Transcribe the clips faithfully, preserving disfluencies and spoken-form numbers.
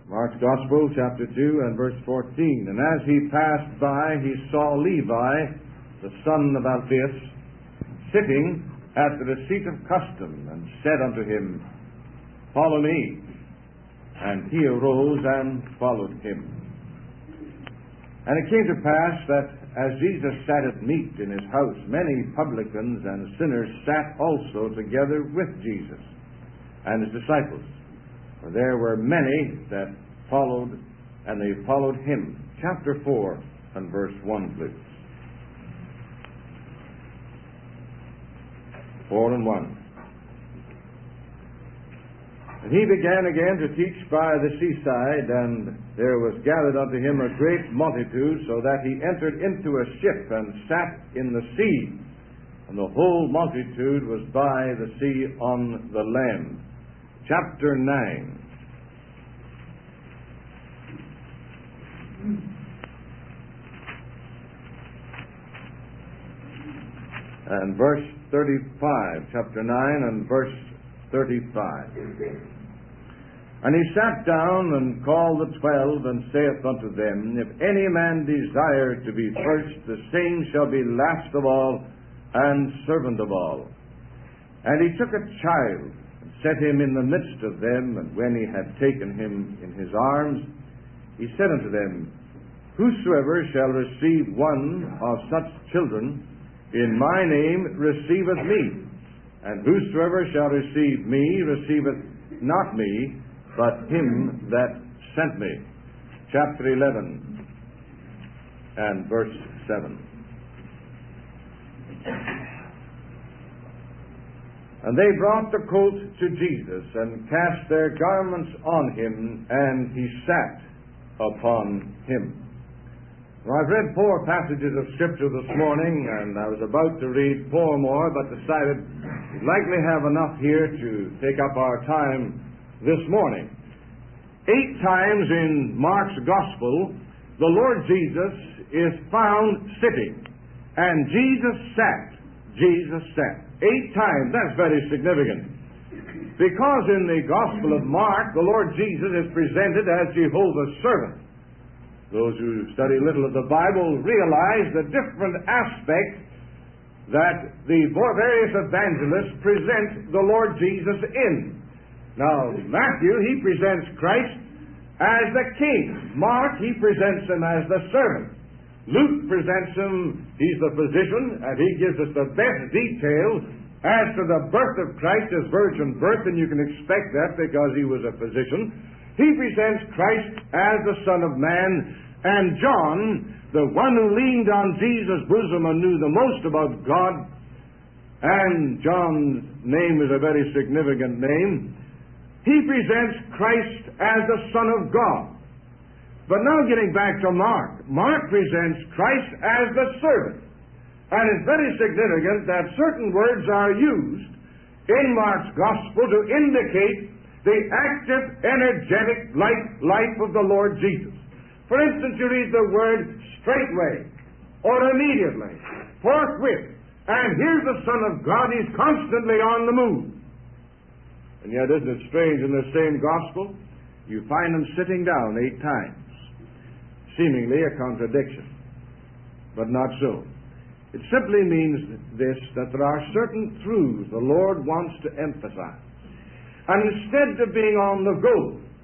Mark's Gospel, chapter two, and verse fourteen. And as he passed by, he saw Levi, the son of Alphaeus, sitting at the receipt of custom, and said unto him, Follow me. And he arose and followed him. And it came to pass that as Jesus sat at meat in his house, many publicans and sinners sat also together with Jesus and his disciples. For there were many that followed, and they followed him. Chapter four and verse one, please. Four and one. And he began again to teach by the seaside, and there was gathered unto him a great multitude, so that he entered into a ship and sat in the sea. And the whole multitude was by the sea on the land. Chapter nine. And verse thirty-five. Chapter nine and verse thirty-five. And he sat down and called the twelve, and saith unto them, If any man desire to be first, the same shall be last of all, and servant of all. And he took a child, and set him in the midst of them, and when he had taken him in his arms, he said unto them, Whosoever shall receive one of such children in my name receiveth me, and whosoever shall receive me receiveth not me, but him that sent me. Chapter eleven and verse seven. And they brought the colt to Jesus, and cast their garments on him, and he sat upon him. Well, I've read four passages of Scripture this morning, and I was about to read four more, but decided we'd likely have enough here to take up our time this morning. Eight times in Mark's Gospel, the Lord Jesus is found sitting, and Jesus sat. Jesus sat. Eight times. That's very significant. Because in the Gospel of Mark, the Lord Jesus is presented as Jehovah's servant. Those who study little of the Bible realize the different aspects that the various evangelists present the Lord Jesus in. Now, Matthew, he presents Christ as the king. Mark, he presents him as the servant. Luke presents him, he's the physician, and he gives us the best detail as to the birth of Christ, his virgin birth, and you can expect that because he was a physician. He presents Christ as the Son of Man, and John, the one who leaned on Jesus' bosom and knew the most about God, and John's name is a very significant name, he presents Christ as the Son of God. But now getting back to Mark, Mark presents Christ as the servant. And it's very significant that certain words are used in Mark's Gospel to indicate the active, energetic life, life of the Lord Jesus. For instance, you read the word straightway, or immediately, forthwith. And here's the Son of God, he's constantly on the move. And yet, isn't it strange, in the same Gospel, you find him sitting down eight times. Seemingly a contradiction, but not so. It simply means this, that there are certain truths the Lord wants to emphasize. And instead of being on the go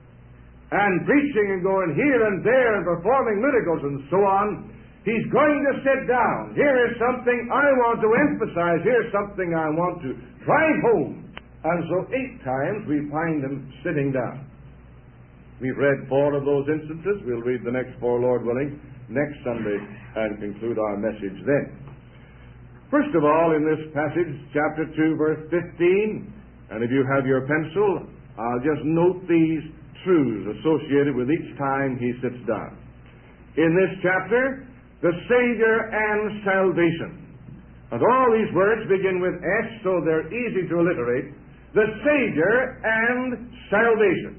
and preaching and going here and there and performing miracles and so on, he's going to sit down. Here is something I want to emphasize. Here's something I want to drive home. And so eight times we find him sitting down. We've read four of those instances. We'll read the next four, Lord willing, next Sunday and conclude our message then. First of all, in this passage, chapter two, verse fifteen, and if you have your pencil, I'll just note these truths associated with each time he sits down. In this chapter, the Savior and salvation. And all these words begin with S, so they're easy to alliterate. The Savior and salvation.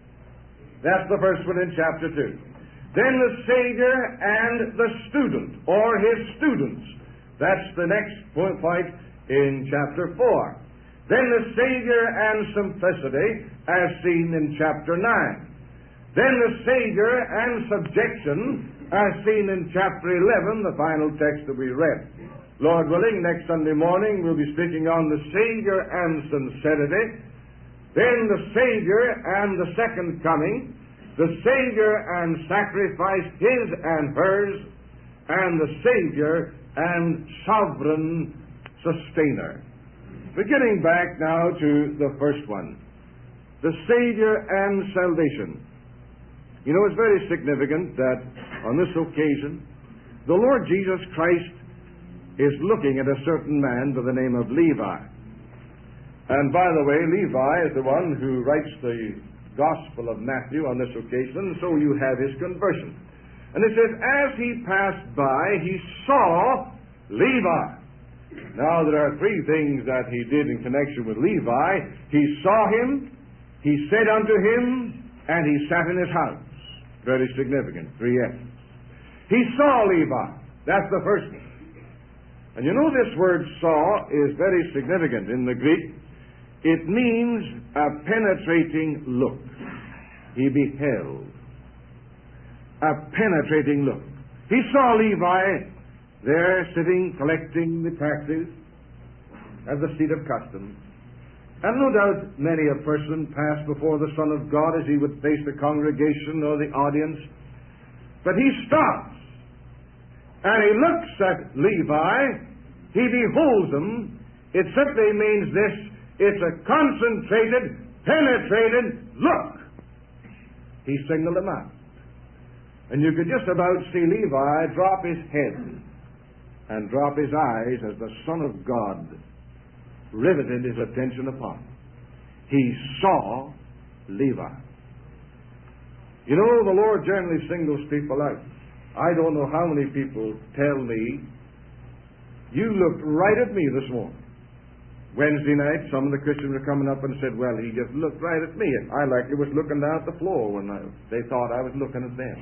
That's the first one in chapter two. Then the Savior and the student, or his students. That's the next point in chapter four. Then the Savior and simplicity, as seen in chapter nine. Then the Savior and subjection are seen in chapter eleven, the final text that we read. Lord willing, next Sunday morning we'll be speaking on the Savior and sincerity, then the Savior and the second coming, the Savior and sacrifice, his and hers, and the Savior and sovereign sustainer. Beginning back now to the first one, the Savior and salvation. You know, it's very significant that on this occasion, the Lord Jesus Christ is looking at a certain man by the name of Levi. And by the way, Levi is the one who writes the Gospel of Matthew on this occasion, so you have his conversion. And it says, as he passed by, he saw Levi. Now, there are three things that he did in connection with Levi. He saw him, he said unto him, and he sat in his house. Very significant, three F's. He saw Levi. That's the first one. And you know, this word saw is very significant in the Greek. It means a penetrating look. He beheld. A penetrating look. He saw Levi there sitting, collecting the taxes at the seat of custom. And no doubt many a person passed before the Son of God as he would face the congregation or the audience. But he stops, and he looks at Levi. He beholds him. It simply means this: it's a concentrated, penetrated look. He singled him out. And you could just about see Levi drop his head and drop his eyes as the Son of God riveted his attention upon him. He saw Levi. You know, the Lord generally singles people out. I don't know how many people tell me, you looked right at me this morning. Wednesday night, some of the Christians were coming up and said, well, he just looked right at me. And I likely was looking down at the floor when I, they thought I was looking at them.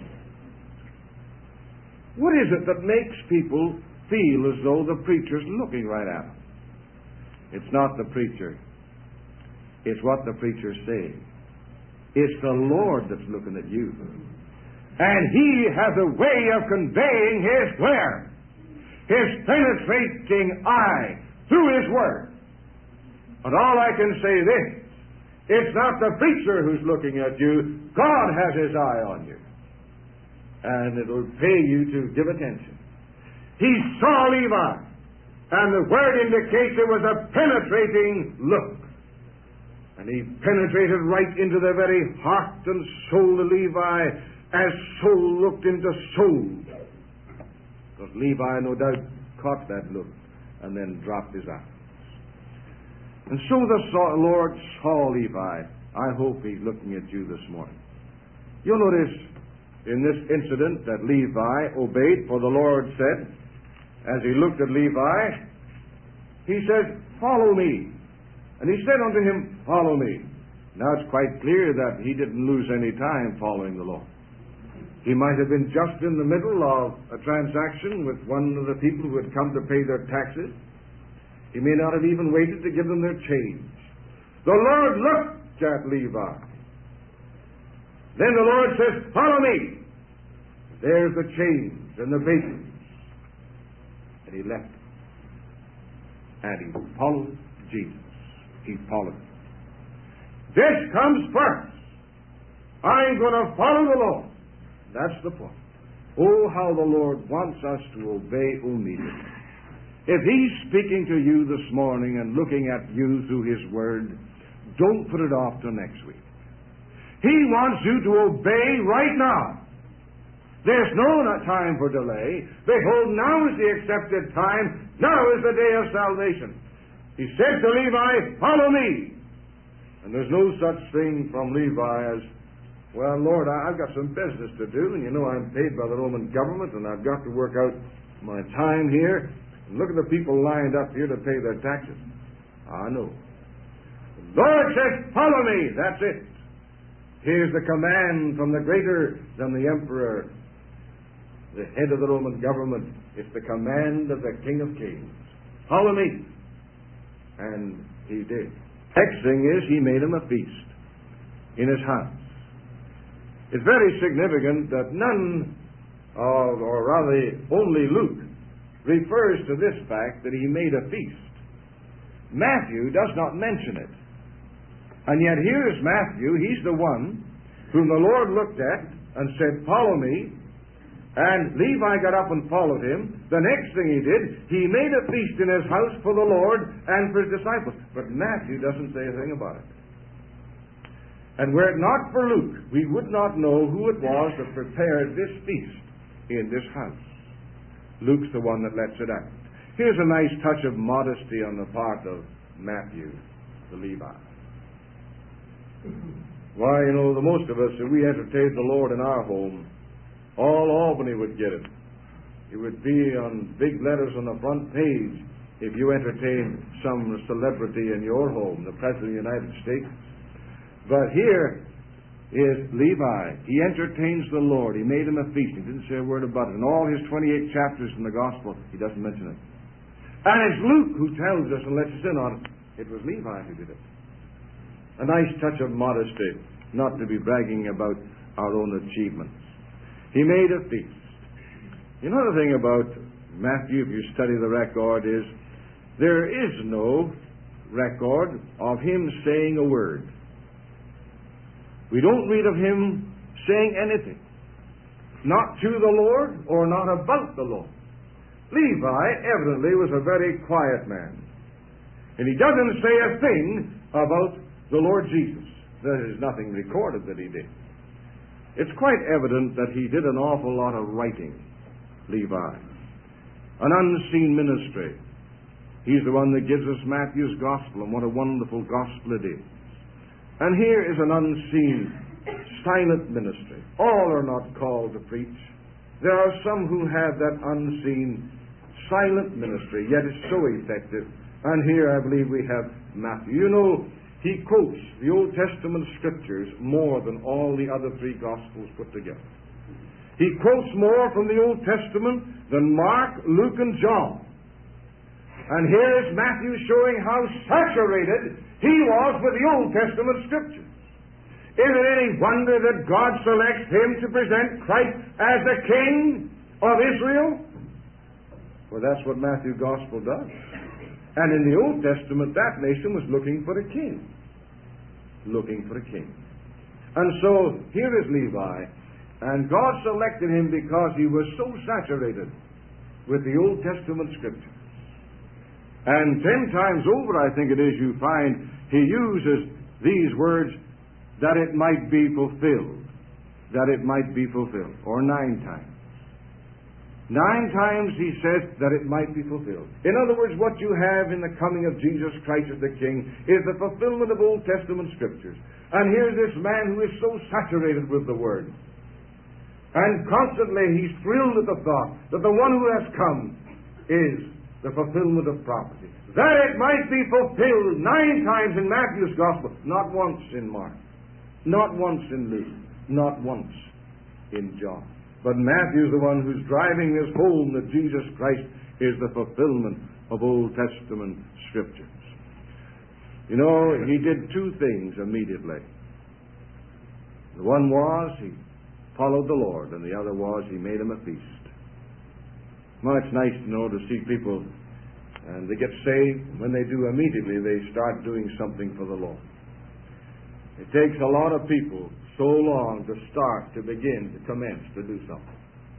What is it that makes people feel as though the preacher's looking right at them? It's not the preacher. It's what the preacher's saying. It's the Lord that's looking at you. And He has a way of conveying His glare, His penetrating eye through His Word. And all I can say this, it's not the preacher who's looking at you. God has His eye on you. And it will pay you to give attention. He saw Levi. And the word indicates it was a penetrating look. And he penetrated right into the very heart and soul of Levi, as soul looked into soul. Because Levi, no doubt, caught that look and then dropped his eyes. And so the Lord saw Levi. I hope He's looking at you this morning. You'll notice in this incident that Levi obeyed, for the Lord said, as he looked at Levi, he said, follow me. And he said unto him, follow me. Now it's quite clear that he didn't lose any time following the Lord. He might have been just in the middle of a transaction with one of the people who had come to pay their taxes. He may not have even waited to give them their change. The Lord looked at Levi. Then the Lord says, follow me. There's the change and the bacon. And he left. And he followed Jesus. He followed him. This comes first. I'm going to follow the Lord. That's the point. Oh, how the Lord wants us to obey immediately. If He's speaking to you this morning and looking at you through His Word, don't put it off till next week. He wants you to obey right now. There's no time for delay. Behold, now is the accepted time. Now is the day of salvation. He said to Levi, follow me. And there's no such thing from Levi as, well, Lord, I've got some business to do, and you know I'm paid by the Roman government, and I've got to work out my time here. And look at the people lined up here to pay their taxes. I know. The Lord says, follow me. That's it. Here's the command from the greater than the emperor, the head of the Roman government. It's the command of the King of Kings. Follow me. And he did. Next thing is, he made him a feast in his house. It's very significant that none of, or rather only Luke, refers to this fact that he made a feast. Matthew does not mention it. And yet here is Matthew. He's the one whom the Lord looked at and said, "Follow me." And Levi got up and followed him. The next thing he did, he made a feast in his house for the Lord and for his disciples. But Matthew doesn't say a thing about it. And were it not for Luke, we would not know who it was that prepared this feast in this house. Luke's the one that lets it out. Here's a nice touch of modesty on the part of Matthew, the Levi. Why, you know, the most of us, if we entertained the Lord in our home, all Albany would get it. It would be on big letters on the front page if you entertained some celebrity in your home, the President of the United States. But here is Levi. He entertains the Lord. He made him a feast. He didn't say a word about it. In all his twenty-eight chapters in the Gospel, he doesn't mention it. And it's Luke who tells us and lets us in on it. It was Levi who did it. A nice touch of modesty, not to be bragging about our own achievements. He made a feast. Another thing about Matthew, if you study the record, is there is no record of him saying a word. We don't read of him saying anything. Not to the Lord or not about the Lord. Levi evidently was a very quiet man. And he doesn't say a thing about the Lord Jesus. There is nothing recorded that he did. It's quite evident that he did an awful lot of writing, Levi. An unseen ministry. He's the one that gives us Matthew's gospel, and what a wonderful gospel it is. And here is an unseen, silent ministry. All are not called to preach. There are some who have that unseen, silent ministry, yet it's so effective. And here I believe we have Matthew. You know, he quotes the Old Testament scriptures more than all the other three Gospels put together. He quotes more from the Old Testament than Mark, Luke, and John. And here is Matthew showing how saturated he was with the Old Testament scriptures. Is it any wonder that God selects him to present Christ as the King of Israel? Well, that's what Matthew's Gospel does. And in the Old Testament, that nation was looking for a king. Looking for a king. And so, here is Levi, and God selected him because he was so saturated with the Old Testament scriptures. And ten times over, I think it is, you find he uses these words, that it might be fulfilled. That it might be fulfilled. Or nine times. Nine times he says that it might be fulfilled. In other words, what you have in the coming of Jesus Christ as the King is the fulfillment of Old Testament scriptures. And here's this man who is so saturated with the Word. And constantly he's thrilled at the thought that the one who has come is the fulfillment of prophecy. That it might be fulfilled nine times in Matthew's Gospel, not once in Mark, not once in Luke, not once in John. But Matthew's the one who's driving this home that Jesus Christ is the fulfillment of Old Testament scriptures. You know, he did two things immediately. The one was he followed the Lord, and the other was he made him a feast. Well, it's nice to know to see people, and they get saved. When they do, immediately they start doing something for the Lord. It takes a lot of people so long to start, to begin, to commence, to do something.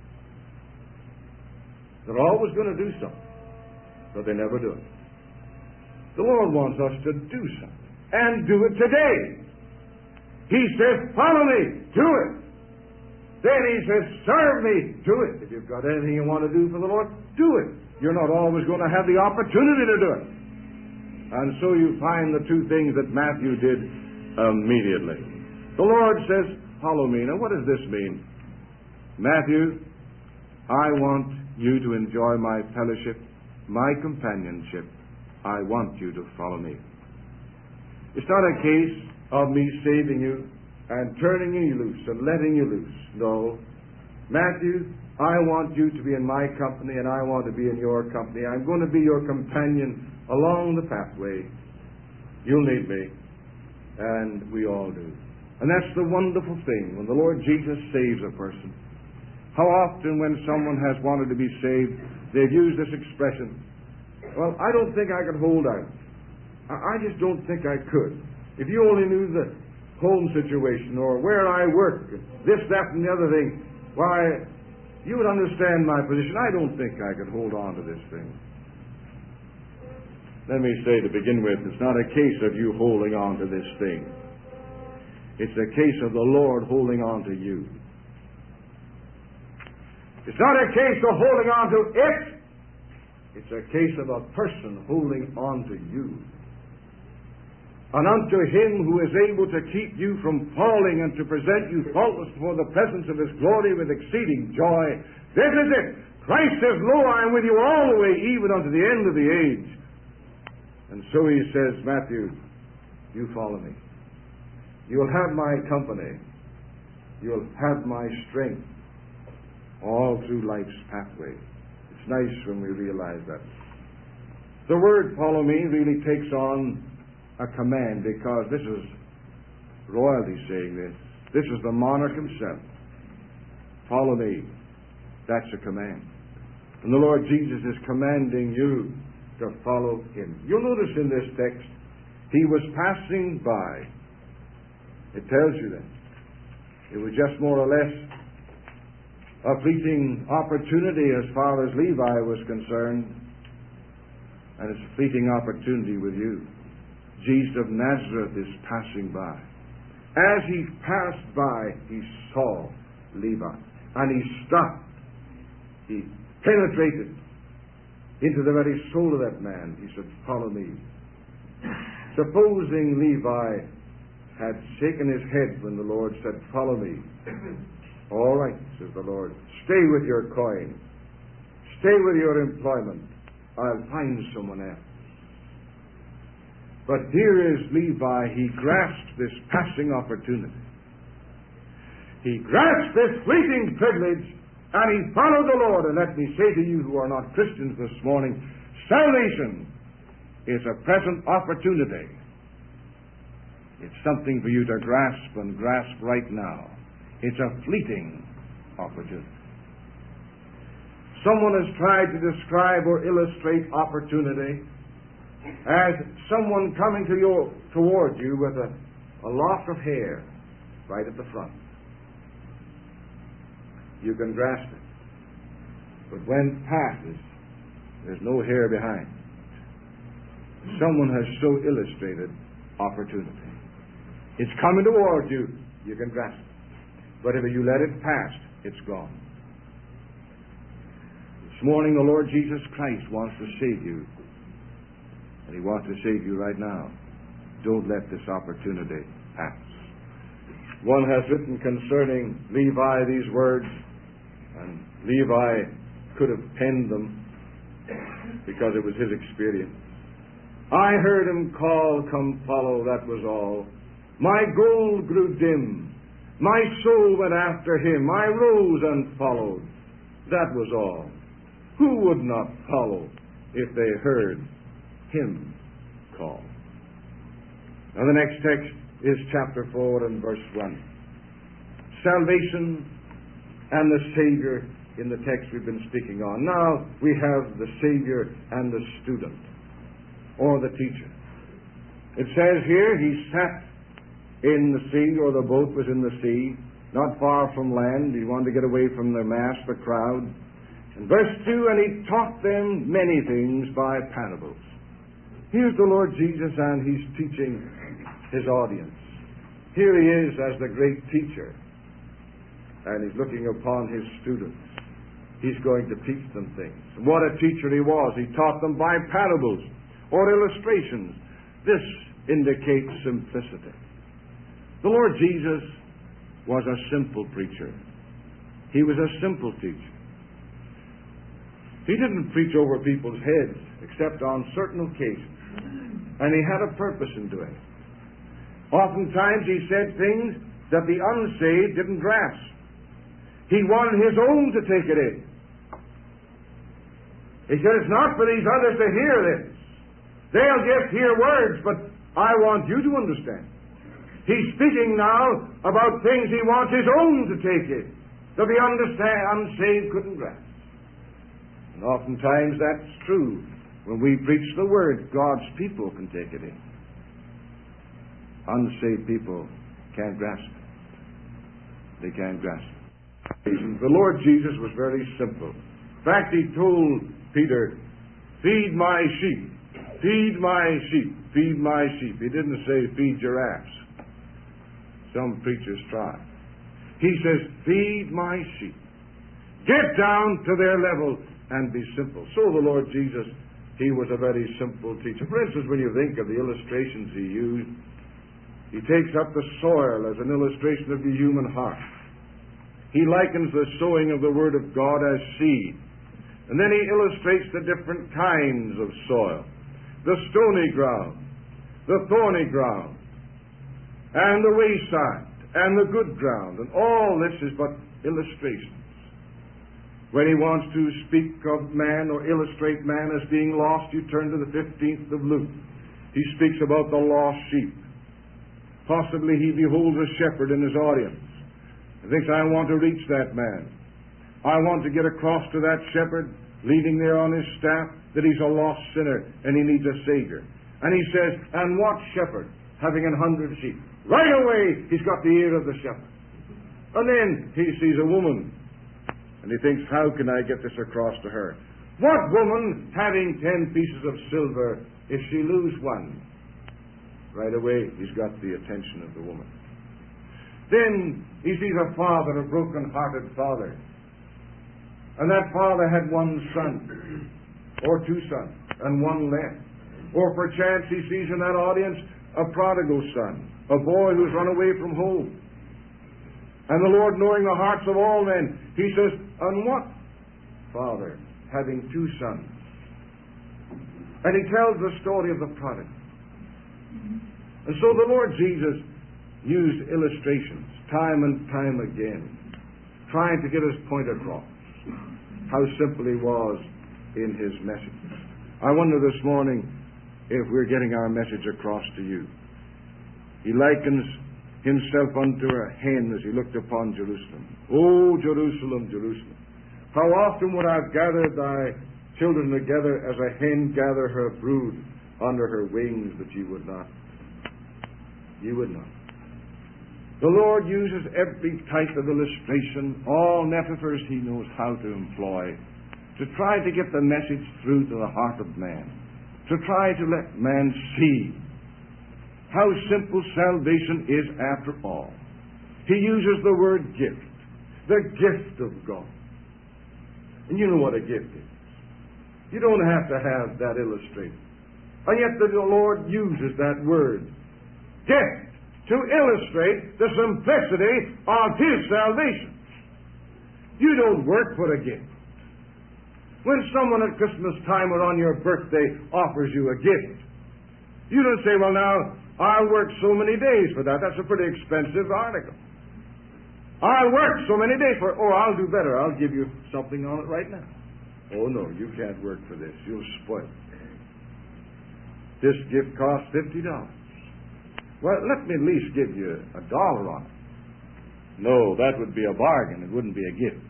They're always going to do something, but they never do it. The Lord wants us to do something, and do it today. He says, follow me, do it. Then he says, serve me, do it. If you've got anything you want to do for the Lord, do it. You're not always going to have the opportunity to do it. And so you find the two things that Matthew did immediately. The Lord says, follow me. Now, what does this mean? Matthew, I want you to enjoy my fellowship, my companionship. I want you to follow me. It's not a case of me saving you and turning you loose and letting you loose. No. Matthew, I want you to be in my company and I want to be in your company. I'm going to be your companion along the pathway. You'll need me. And we all do. And that's the wonderful thing. When the Lord Jesus saves a person, how often when someone has wanted to be saved, they've used this expression, well, I don't think I could hold out. I just don't think I could. If you only knew the home situation or where I work, this, that, and the other thing, why, you would understand my position. I don't think I could hold on to this thing. Let me say to begin with, it's not a case of you holding on to this thing. It's a case of the Lord holding on to you. It's not a case of holding on to it. It's a case of a person holding on to you. And unto Him who is able to keep you from falling and to present you faultless before the presence of His glory with exceeding joy. This is it. Christ says, Lo, I am with you all the way, even unto the end of the age. And so He says, Matthew, you follow me. You'll have my company. You'll have my strength all through life's pathway. It's nice when we realize that. The word follow me really takes on a command, because this is royalty saying this. This is the monarch himself. Follow me. That's a command. And the Lord Jesus is commanding you to follow Him. You'll notice in this text, He was passing by. It tells you that. It was just more or less a fleeting opportunity as far as Levi was concerned. And it's a fleeting opportunity with you. Jesus of Nazareth is passing by. As He passed by, He saw Levi. And He stopped. He penetrated into the very soul of that man. He said, follow me. Supposing Levi had shaken his head when the Lord said, follow me. All right, says the Lord. Stay with your coin. Stay with your employment. I'll find someone else. But here is Levi. He grasped this passing opportunity. He grasped this fleeting privilege, and he followed the Lord. And let me say to you who are not Christians this morning, salvation is a present opportunity. It's something for you to grasp and grasp right now. It's a fleeting opportunity. Someone has tried to describe or illustrate opportunity as someone coming to you, toward you with a, a lock of hair right at the front. You can grasp it. But when it passes, there's no hair behind. Someone has so illustrated opportunity. It's coming toward you. You can grasp it. But if you let it pass, it's gone. This morning, the Lord Jesus Christ wants to save you. And He wants to save you right now. Don't let this opportunity pass. One has written concerning Levi these words, and Levi could have penned them because it was his experience. I heard Him call, come follow, that was all. My gold grew dim. My soul went after Him. I rose and followed. That was all. Who would not follow if they heard Him call? Now the next text is chapter four and verse one. Salvation and the Savior in the text we've been speaking on. Now we have the Savior and the student, or the teacher. It says here, He sat in the sea, or the boat was in the sea, not far from land. He wanted to get away from the mass, the crowd. In verse two, and He taught them many things by parables. Here's the Lord Jesus, and He's teaching His audience. Here He is as the great teacher, and He's looking upon His students. He's going to teach them things. What a teacher He was. He taught them by parables or illustrations. This indicates simplicity. The Lord Jesus was a simple preacher. He was a simple teacher. He didn't preach over people's heads except on certain occasions. And He had a purpose in doing it. Oftentimes He said things that the unsaved didn't grasp. He wanted His own to take it in. He said, it's not for these others to hear this. They'll just hear words, but I want you to understand. He's speaking now about things he wants his own to take in, that the understand, unsaved couldn't grasp. And oftentimes that's true. When we preach the Word, God's people can take it in. Unsaved people can't grasp it. They can't grasp it. The Lord Jesus was very simple. In fact, he told Peter, feed my sheep, feed my sheep, feed my sheep. He didn't say feed giraffes. Some preachers try. He says, feed my sheep. Get down to their level and be simple. So the Lord Jesus, he was a very simple teacher. For instance, when you think of the illustrations he used, he takes up the soil as an illustration of the human heart. He likens the sowing of the Word of God as seed. And then he illustrates the different kinds of soil. The stony ground, the thorny ground, and the wayside, and the good ground. And all this is but illustrations. When he wants to speak of man or illustrate man as being lost, you turn to the fifteenth of Luke. He speaks about the lost sheep. Possibly he beholds a shepherd in his audience. He thinks, I want to reach that man. I want to get across to that shepherd, leading there on his staff, that he's a lost sinner and he needs a Savior. And he says, and what shepherd, having an hundred sheep? Right away, he's got the ear of the shepherd. And then he sees a woman, and he thinks, how can I get this across to her? What woman, having ten pieces of silver, if she lose one? Right away, he's got the attention of the woman. Then he sees a father, a broken-hearted father. And that father had one son, or two sons, and one left. Or perchance he sees in that audience a prodigal son, a boy who's run away from home. And the Lord, knowing the hearts of all men, he says, and what father, having two sons? And he tells the story of the prodigal. And so the Lord Jesus used illustrations time and time again, trying to get his point across. How simple he was in his message. I wonder this morning if we're getting our message across to you. He likens himself unto a hen as he looked upon Jerusalem. Oh, Jerusalem, Jerusalem, how often would I have gathered thy children together as a hen gather her brood under her wings, but ye would not. Ye would not. The Lord uses every type of illustration, all metaphors he knows how to employ, to try to get the message through to the heart of man, to try to let man see how simple salvation is after all. He uses the word gift, the gift of God. And you know what a gift is. You don't have to have that illustrated. And yet the Lord uses that word, gift, to illustrate the simplicity of his salvation. You don't work for a gift. When someone at Christmas time or on your birthday offers you a gift, you don't say, well, now, I'll work so many days for that. That's a pretty expensive article. I'll work so many days for it. Oh, I'll do better. I'll give you something on it right now. Oh, no, you can't work for this. You'll spoil it. This gift costs fifty dollars. Well, let me at least give you a dollar on it. No, that would be a bargain. It wouldn't be a gift.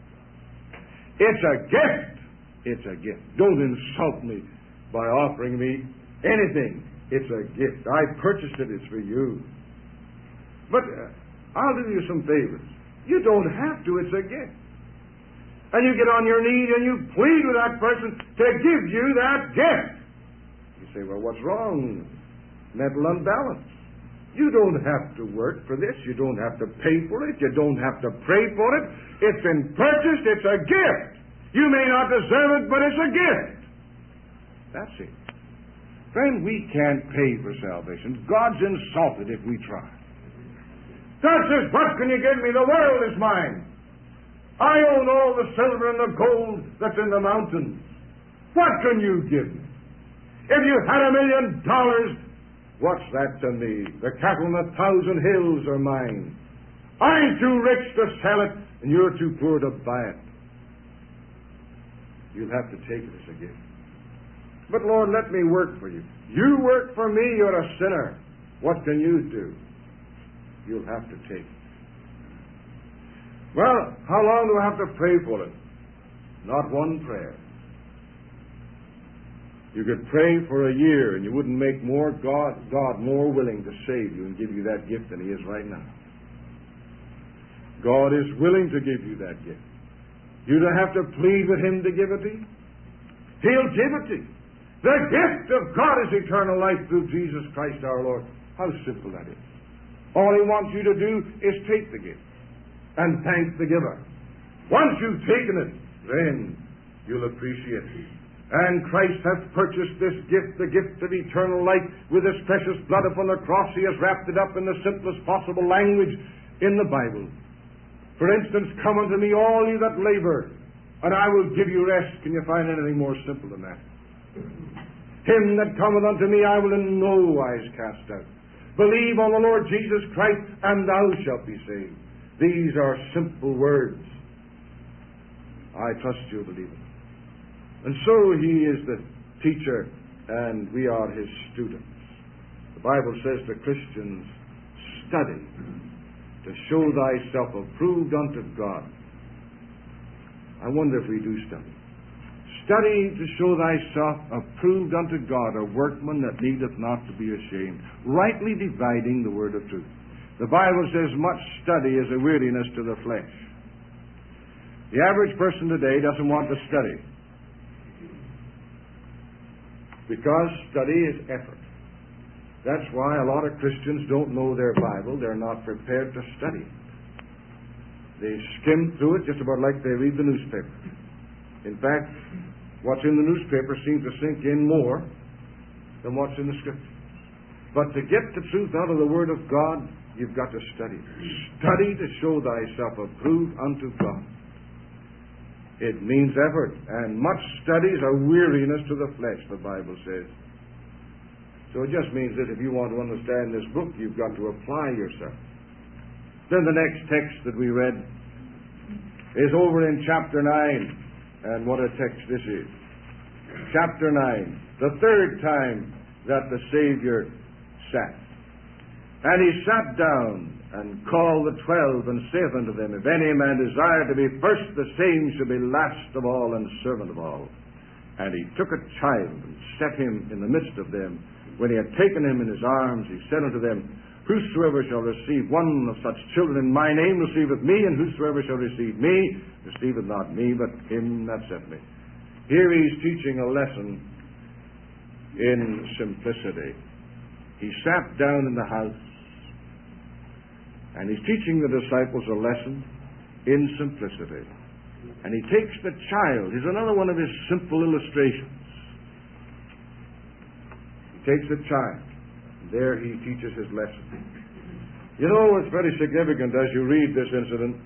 It's a gift. It's a gift. Don't insult me by offering me anything. It's a gift. I purchased it. It's for you. But uh, I'll do you some favors. You don't have to. It's a gift. And you get on your knees and you plead with that person to give you that gift. You say, well, what's wrong? Mental unbalance. You don't have to work for this. You don't have to pay for it. You don't have to pray for it. It's been purchased. It's a gift. You may not deserve it, but it's a gift. That's it. Friend, we can't pay for salvation. God's insulted if we try. God says, what can you give me? The world is mine. I own all the silver and the gold that's in the mountains. What can you give me? If you had a million dollars, what's that to me? The cattle on a thousand hills are mine. I'm too rich to sell it, and you're too poor to buy it. You'll have to take it as a gift. But Lord, let me work for you. You work for me, you're a sinner. What can you do? you'll have to take. Well, how long do I have to pray for it? Not one prayer. You could pray for a year and you wouldn't make more God, God more willing to save you and give you that gift than He is right now. God is willing to give you that gift. You don't have to plead with Him to give it to you. He'll give it to you. The gift of God is eternal life through Jesus Christ our Lord. How simple that is. All He wants you to do is take the gift and thank the giver. Once you've taken it, then you'll appreciate it. And Christ hath purchased this gift, the gift of eternal life, with His precious blood upon the cross. He has wrapped it up in the simplest possible language in the Bible. For instance, come unto me all you that labor, and I will give you rest. Can you find anything more simple than that? Him that cometh unto me I will in no wise cast out. Believe on the Lord Jesus Christ, and thou shalt be saved. These are simple words. I trust you'll believe it. And so He is the teacher, and we are His students. The Bible says the Christians study to show thyself approved unto God. I wonder if we do study. Study to show thyself approved unto God, a workman that needeth not to be ashamed, rightly dividing the word of truth. The Bible says much study is a weariness to the flesh. The average person today doesn't want to study, because study is effort. That's why a lot of Christians don't know their Bible. They're not prepared to study. They skim through it just about like they read the newspaper. In fact, what's in the newspaper seems to sink in more than what's in the Scripture. But to get the truth out of the Word of God, you've got to study. Study to show thyself approved unto God. It means effort, and much study is a weariness to the flesh, the Bible says. So it just means that if you want to understand this book, you've got to apply yourself. Then the next text that we read is over in chapter nine, and what a text this is. Chapter nine, the third time that the Savior sat. And He sat down and called the twelve, and saith unto them, If any man desire to be first, the same shall be last of all and servant of all. And He took a child and set him in the midst of them. When He had taken him in His arms, He said unto them, Whosoever shall receive one of such children in my name receiveth me, and whosoever shall receive me receiveth not me, but Him that sent me. Here He's teaching a lesson in simplicity. He sat down in the house, and He's teaching the disciples a lesson in simplicity. And He takes the child. Here's another one of His simple illustrations. He takes the child. There He teaches His lesson. You know, it's very significant as you read this incident.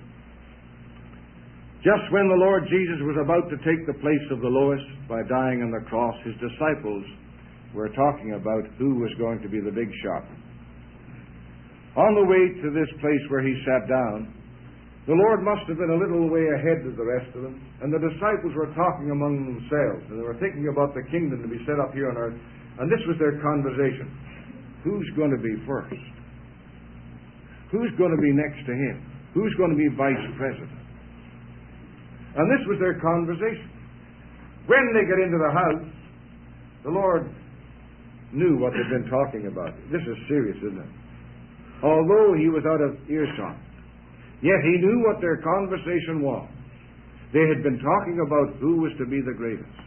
Just when the Lord Jesus was about to take the place of the lowest by dying on the cross, His disciples were talking about who was going to be the big shot. On the way to this place where He sat down, the Lord must have been a little way ahead of the rest of them, and the disciples were talking among themselves, and they were thinking about the kingdom to be set up here on earth, and this was their conversation. Who's going to be first? Who's going to be next to Him? Who's going to be vice president? And this was their conversation. When they got into the house, the Lord knew what they'd been talking about. This is serious, isn't it? Although He was out of earshot, yet He knew what their conversation was. They had been talking about who was to be the greatest.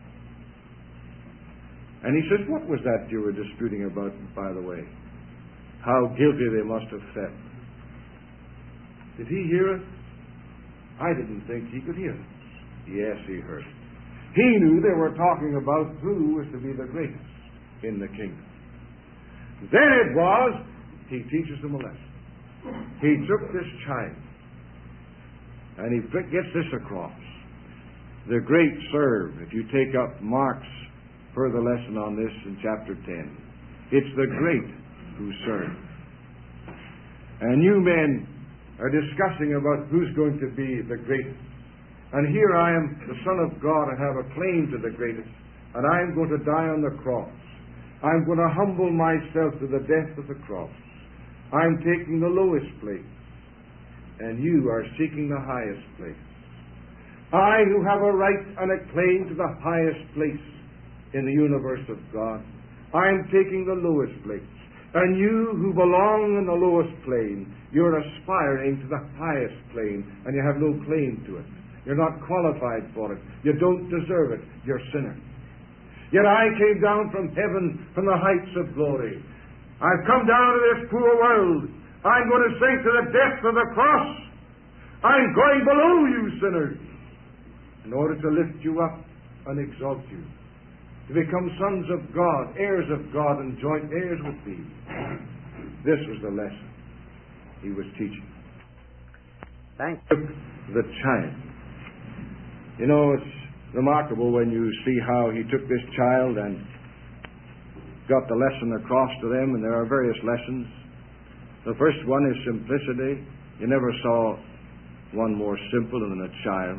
And He says, what was that you were disputing about, by the way? How guilty they must have felt. Did He hear it? I didn't think He could hear it. Yes, He heard it. He knew they were talking about who was to be the greatest in the kingdom. Then it was, He teaches them a lesson. He took this child, and He gets this across. The great serve. If you take up Mark's further lesson on this in chapter ten, it's the great who serve. And you men are discussing about who's going to be the greatest. And here I am, the Son of God, and have a claim to the greatest. And I am going to die on the cross. I'm going to humble myself to the death of the cross. I'm taking the lowest place, and you are seeking the highest place. I, who have a right and a claim to the highest place in the universe of God, I'm taking the lowest place. And you who belong in the lowest plane, you're aspiring to the highest plane, and you have no claim to it. You're not qualified for it. You don't deserve it. You're sinners. Yet I came down from heaven, from the heights of glory. I've come down to this poor world. I'm going to sink to the depth of the cross. I'm going below you, sinners, in order to lift you up and exalt you, to become sons of God, heirs of God, and joint heirs with thee. This was the lesson he was teaching. Thanks. The child. You know, it's remarkable when you see how he took this child and got the lesson across to them, and there are various lessons. The first one is simplicity. You never saw one more simple than a child.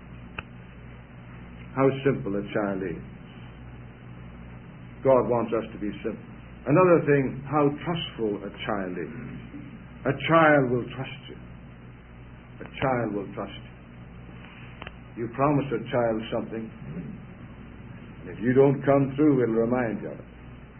How simple a child is. God wants us to be simple. Another thing, how trustful a child is. A child will trust you. A child will trust you. You promise a child something, and if you don't come through, it'll remind you of it.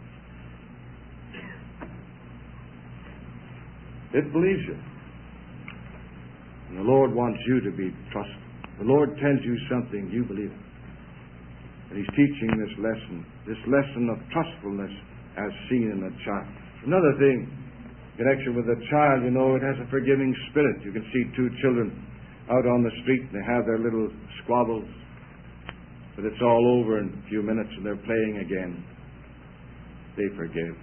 It believes you. And the Lord wants you to be trustful. The Lord tells you something, you believe it. And he's teaching this lesson, this lesson of trustfulness as seen in a child. Another thing, in connection with a child, you know, it has a forgiving spirit. You can see two children out on the street, and they have their little squabbles, but it's all over in a few minutes, and they're playing again. They forgive.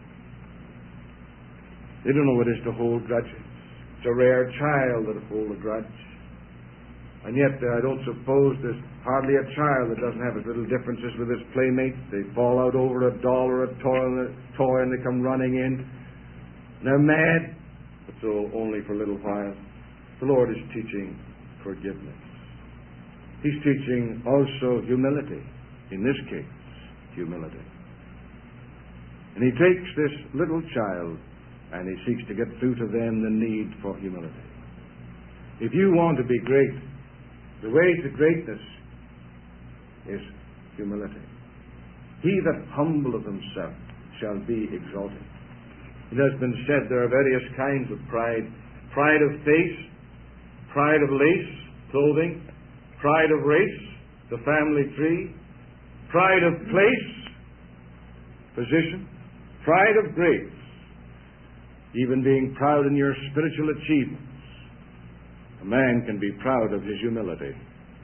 They don't know what it is to hold grudges. It's a rare child that'll hold a grudge. And yet, uh, I don't suppose there's hardly a child that doesn't have his little differences with his playmates. They fall out over a doll or a toy, and, a toy, and they come running in. And they're mad, but so only for a little while. The Lord is teaching forgiveness. He's teaching also humility. In this case, humility. And he takes this little child and he seeks to get through to them the need for humility. If you want to be great, the way to greatness is humility. He that humbleth himself shall be exalted. It has been said there are various kinds of pride. Pride of face, pride of lace, clothing, pride of race, the family tree, pride of place, position, pride of grace, even being proud in your spiritual achievements. A man can be proud of his humility.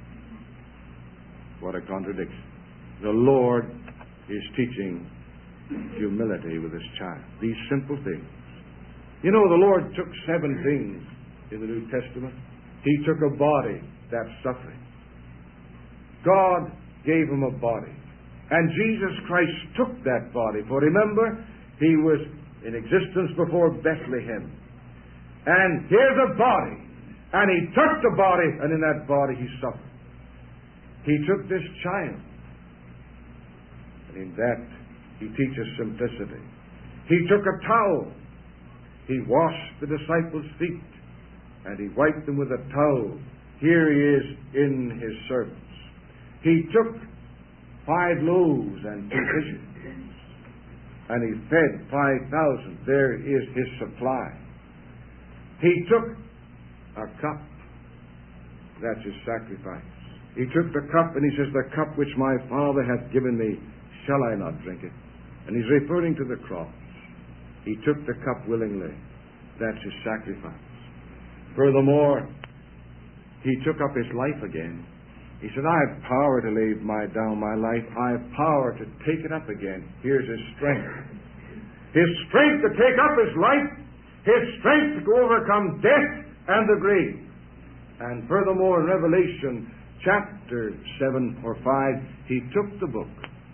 What a contradiction. The Lord is teaching humility with his child. These simple things. You know, the Lord took seven things in the New Testament. He took a body that's suffering. God gave him a body. And Jesus Christ took that body. For remember, he was in existence before Bethlehem. And here's a body. And he took the body, and in that body he suffered. He took this child. And in that he teaches simplicity. He took a towel. He washed the disciples' feet. And he wiped them with a towel. Here he is in his service. He took five loaves and two fishes. And he fed five thousand. There is his supply. He took a cup. That's his sacrifice. He took the cup and he says, the cup which my Father hath given me, shall I not drink it? And he's referring to the cross. He took the cup willingly. That's his sacrifice. Furthermore, he took up his life again. He said, I have power to lay my, down my life. I have power to take it up again. Here's his strength. His strength to take up his life. His strength to overcome death and the grave. And furthermore, in Revelation chapter seven or five, he took the book.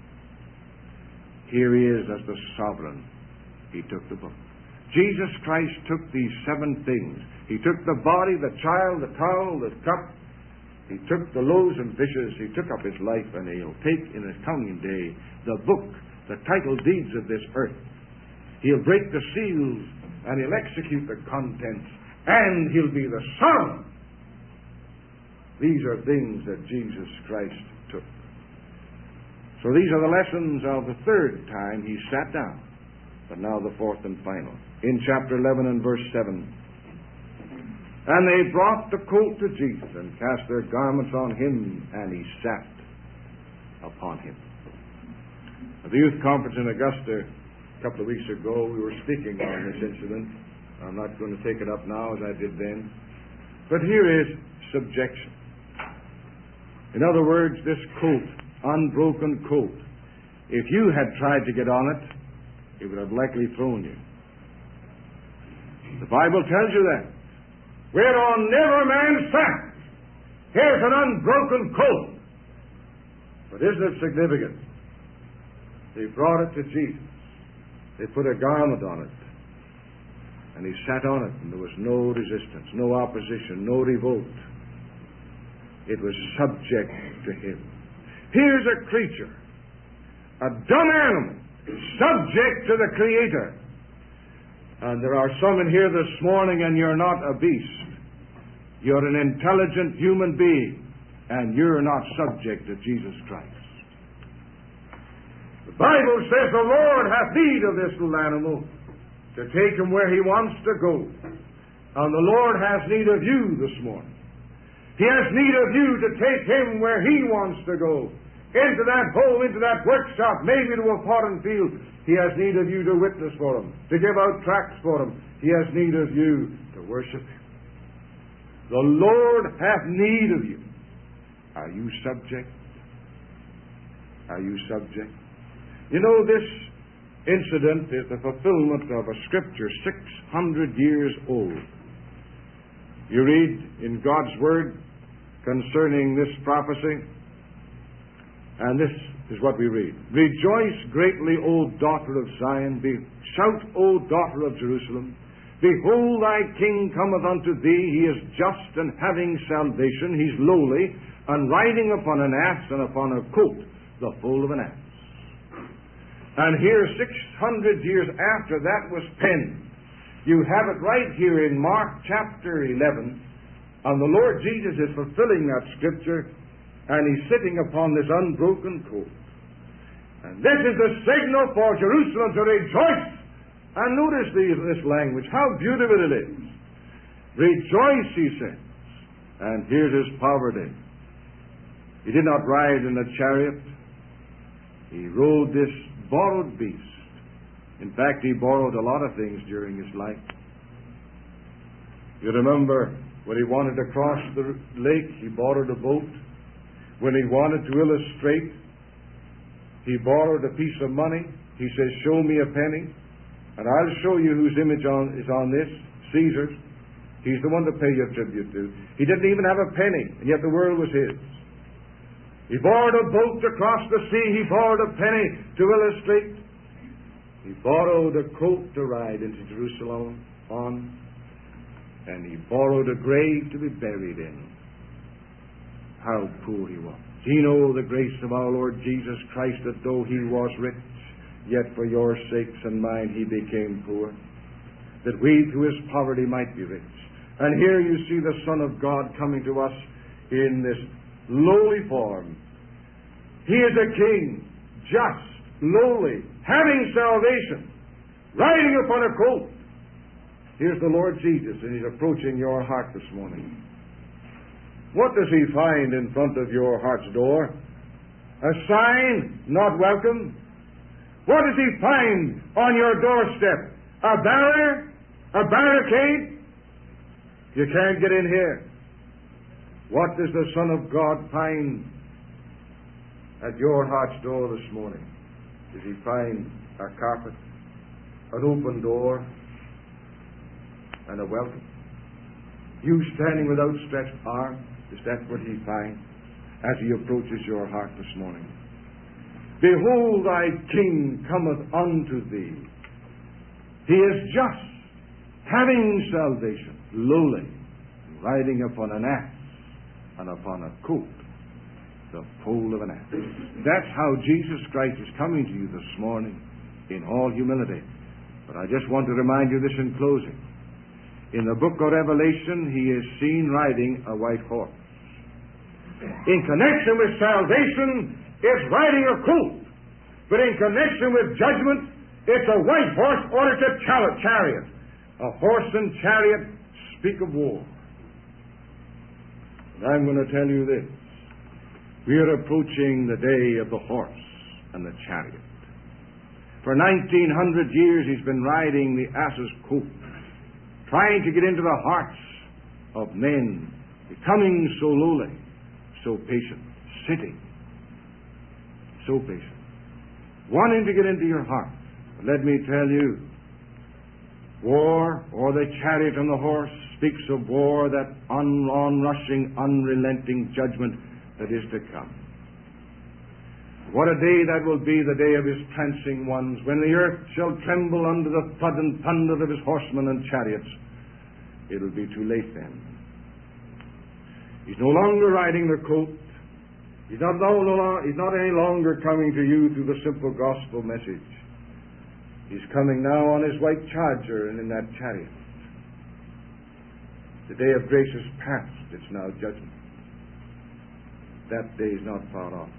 Here he is as the sovereign. He took the book. Jesus Christ took these seven things. He took the body, the child, the towel, the cup. He took the loaves and fishes. He took up his life, and he'll take in his coming day the book, the title deeds of this earth. He'll break the seals and he'll execute the contents, and he'll be the Son. These are things that Jesus Christ took. So these are the lessons of the third time he sat down. But now the fourth and final. In chapter eleven and verse seven. And they brought the colt to Jesus and cast their garments on him, and he sat upon him. At the youth conference in Augusta a couple of weeks ago, we were speaking on this incident. I'm not going to take it up now as I did then. But here is subjection. In other words, this colt, unbroken colt, if you had tried to get on it, it would have likely thrown you. The Bible tells you that. Whereon never man sat. Here's an unbroken colt. But isn't it significant? They brought it to Jesus. They put a garment on it. And he sat on it, and there was no resistance, no opposition, no revolt. It was subject to him. Here's a creature, a dumb animal, subject to the Creator. And there are some in here this morning, and you're not a beast. You're an intelligent human being, and you're not subject to Jesus Christ. The Bible says the Lord hath need of this little animal to take him where he wants to go. And the Lord has need of you this morning. He has need of you to take him where he wants to go. Into that home, into that workshop, maybe to a potting field. He has need of you to witness for him, to give out tracts for him. He has need of you to worship him. The Lord hath need of you. Are you subject? Are you subject? You know, this incident is the fulfillment of a scripture six hundred years old. You read in God's Word concerning this prophecy, and this is what we read. Rejoice greatly, O daughter of Zion. Be, shout, O daughter of Jerusalem. Behold, thy king cometh unto thee. He is just and having salvation. He's lowly, and riding upon an ass and upon a colt, the foal of an ass. And here, six hundred years after that was penned, you have it right here in Mark chapter eleven, and the Lord Jesus is fulfilling that scripture, and he's sitting upon this unbroken colt. And this is the signal for Jerusalem to rejoice. And notice these, this language, how beautiful it is. Rejoice, he says. And here's his poverty. He did not ride in a chariot. He rode this borrowed beast. In fact, he borrowed a lot of things during his life. You remember when he wanted to cross the lake, he borrowed a boat. When he wanted to illustrate, he borrowed a piece of money. He says, show me a penny, and I'll show you whose image on, is on this, Caesar's. He's the one to pay your tribute to. He didn't even have a penny, and yet the world was his. He borrowed a boat to cross the sea. He borrowed a penny to illustrate. He borrowed a coat to ride into Jerusalem on, and he borrowed a grave to be buried in. How poor he was. Do you know the grace of our Lord Jesus Christ, that though he was rich, yet for your sakes and mine he became poor, that we through his poverty might be rich. And here you see the Son of God coming to us in this lowly form. He is a king, just, lowly, having salvation, riding upon a colt. Here's the Lord Jesus, and he's approaching your heart this morning. What does he find in front of your heart's door? A sign, not welcome. What does he find on your doorstep? A barrier? A barricade? You can't get in here. What does the Son of God find at your heart's door this morning? Does he find a carpet, an open door, and a welcome? You standing with outstretched arms? Is that what he finds as he approaches your heart this morning? Behold, thy King cometh unto thee. He is just, having salvation, lowly, riding upon an ass and upon a colt, the foal of an ass. That's how Jesus Christ is coming to you this morning in all humility. But I just want to remind you this in closing. In the book of Revelation, he is seen riding a white horse. In connection with salvation, it's riding a colt. But in connection with judgment, it's a white horse or it's a chariot. A horse and chariot speak of war. And I'm going to tell you this. We are approaching the day of the horse and the chariot. For nineteen hundred years he's been riding the ass's coat, trying to get into the hearts of men, becoming so lowly, so patient, sitting, so patient, wanting to get into your heart. But let me tell you, war, or the chariot and the horse, speaks of war, that un- onrushing, unrelenting judgment that is to come. What a day that will be, the day of his prancing ones, when the earth shall tremble under the thud and thunder of his horsemen and chariots. It'll be too late then. He's no longer riding the colt. He's not, no, no, he's not any longer coming to you through the simple gospel message. He's coming now on his white charger and in that chariot. The day of grace is past. It's now judgment. That day is not far off.